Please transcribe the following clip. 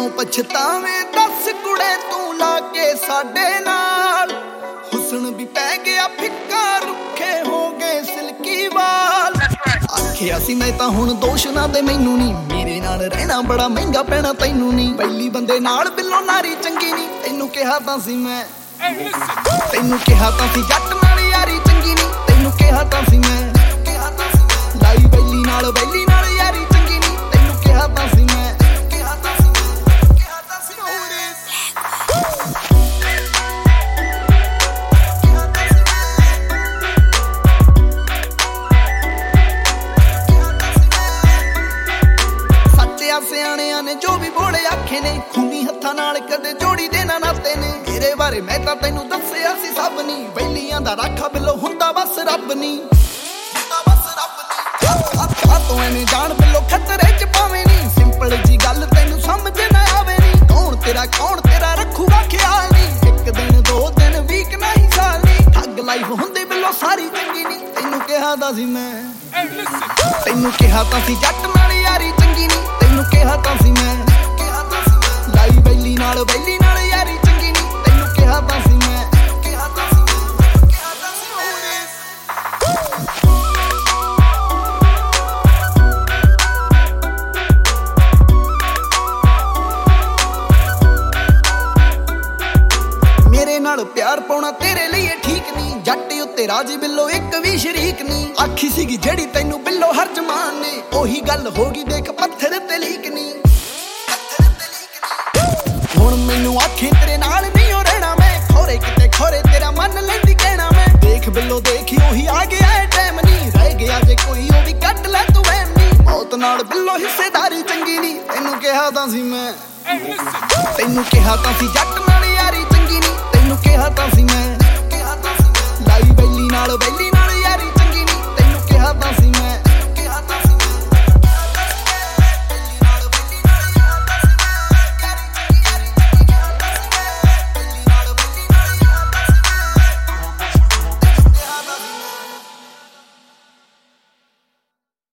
ਕਿਉਂ ਪਛਤਾਵੇਂ ਦੱਸ ਕੁੜੇ ਤੂੰ ਲਾ ਕੇ ਸਾਡੇ ਨਾਲ। ਹੁਸਨ ਵੀ ਪੈ ਗਿਆ ਫਿੱਕਾ ਰੁੱਖੇ ਹੋ ਗਏ ਸਿਲਕੀ ਵਾਲ। ਆਖਿਆ ਸੀ ਮੈਂ ਤਾਂ ਹੁਣ ਦੋਸ਼ ਨਾ ਦੇ ਮੈਨੂੰ ਨੀ, ਮੇਰੇ ਨਾਲ ਰਹਿਣਾ ਬੜਾ ਮਹਿੰਗਾ ਪੈਣਾ ਤੈਨੂੰ ਨੀ। ਪਹਿਲੀ ਬੰਦੇ ਨਾਲ ਬਿੱਲੋ ਨਾਰੀ ਚੰਗੀ ਨੀ, ਤੈਨੂੰ ਕਿਹਾ ਤਾਂ ਸੀ ਮੈਂ। ਤੈਨੂੰ ਕਿਹਾ ਤਾਂ ਸੀ ਜੱਟ ਨਾਲ ਯਾਰੀ ਚੰਗੀ ਨੀ, ਤੈਨੂੰ ਕਿਹਾ ਤਾਂ ਸੀ ਮੈਂ। ਲਾਈ ਬੈਲੀ ਨਾਲ ਯਾਰੀ ਚੰਗੀ ਨੀ, ਤੈਨੂੰ ਕਿਹਾ ਤਾਂ ਸੀ ਮੈਂ। ਸਿਆਣਿਆਂ ਨੇ ਜੋ ਵੀ ਬੋਲੇ ਆਖੇ ਨੇ, ਖੂਨੀ ਹੱਥਾਂ ਨਾਲ ਕਦੇ ਜੋੜੀ ਦੇ ਨਾ ਨਾਤੇ ਨੇ। ਮੇਰੇ ਬਾਰੇ ਮੈਂ ਤਾਂ ਤੈਨੂੰ ਦੱਸਿਆ ਸੀ ਸਭ ਨੀ, ਬੈਲੀਆਂ ਦਾ ਰਾਖਾ ਬਿੱਲੋ ਹੁੰਦਾ ਬਸ ਰੱਬ ਨੀ। ਤੋਂ ਐਵੇਂ ਜਾਣ ਬਿੱਲੋ ਖਤਰੇ ਚ ਪਾਵੇਂ ਨੀ, ਸਿੰਪਲ ਜੀ ਗੱਲ ਤੈਨੂੰ ਸਮਝ ਨਾ ਆਵੇ ਨੀ। ਕੌਣ ਤੇਰਾ ਰੱਖੂਗਾ ਖਿਆਲ ਨੀ, ਇੱਕ ਦਿਨ ਦੋ ਦਿਨ ਵੀਕ ਨਹੀਂ ਸਾਲ ਨੀ। ਠੱਗ ਲਾਈਫ ਹੁੰਦੀ ਬਿੱਲੋ ਸਾਰੀ ਚੰਗੀ ਨੀ, ਤੈਨੂੰ ਕਿਹਾ ਤਾਂ ਸੀ ਮੈਂ। ਤੈਨੂੰ ਕਿਹਾ ਤਾਂ ਸੀ ਜੱਟ ਨਾਲ ਯਾਰੀ ਚੰਗੀ ਨੀ, ਤੈਨੂੰ ਕਿਹਾ ਤਾਂ ਸੀ ਮੈਂ। ਲਾਈ ਬੈਲੀ ਨਾਲ ਯਾਰੀ ਚੰਗੀ ਨੀ, ਤੈਨੂੰ ਕਿਹਾ ਤਾਂ ਸੀ ਮੈਂ। ਮੇਰੇ ਨਾਲ ਪਿਆਰ ਪਾਉਣਾ ਤੇਰੇ ਲਈ ਠੀਕ ਨੀ, ਜੱਟ ਉੱਤੇ ਰਾਜੀ ਬਿੱਲੋ ਇੱਕ ਵੀ ਸ਼ਰੀਕ ਨੀ। ਆਖੀ ਸੀਗੀ ਜਿਹੜੀ ਤੈਨੂੰ ਬਿੱਲੋ ਹਰ ਜਮਾਨ ਨੇ, ਉਹੀ ਗੱਲ ਹੋ ਗਈ ਦੇਖ ਪੱਥਰ ਤੇ ਲੀਕ ਨੀ। ਹੁਣ ਮੈਨੂੰ ਆਖੀ ਤੇਰੇ ਨਾਲ ਨਹੀਂ ਹੋ ਰਹਿਣਾ ਮੈਂ, ਖੋਰੇ ਕਿਤੇ ਖੋਰੇ ਤੇਰਾ ਮਨ ਲੈਂਦੀ ਕਹਿਣਾ ਮੈਂ। ਦੇਖ ਬਿੱਲੋ ਦੇਖੀ ਉਹੀ ਆ ਗਿਆ ਏ ਟਾਈਮ ਨੀ, ਰਹਿ ਗਿਆ ਜੇ ਕੋਈ ਉਹ ਵੀ ਕੱਢ ਲੈ ਤੂੰ ਐਮ ਨੀ। ਮੌਤ ਨਾਲ ਬਿੱਲੋ ਹਿੱਸੇਦਾਰੀ ਚੰਗੀ ਨੀ, ਤੈਨੂੰ ਕਿਹਾ ਤਾਂ ਸੀ ਮੈਂ। ਤੈਨੂੰ ਕਿਹਾ ਤਾਂ ਸੀ ਜੱਟ ਨਾਲ ਯਾਰੀ ਚੰਗੀ ਨੀ, ਤੈਨੂੰ ਕਿਹਾ ਤਾਂ ਸੀ ਮੈਂ। ਲਾਈ ਬੈਲੀ ਨਾਲ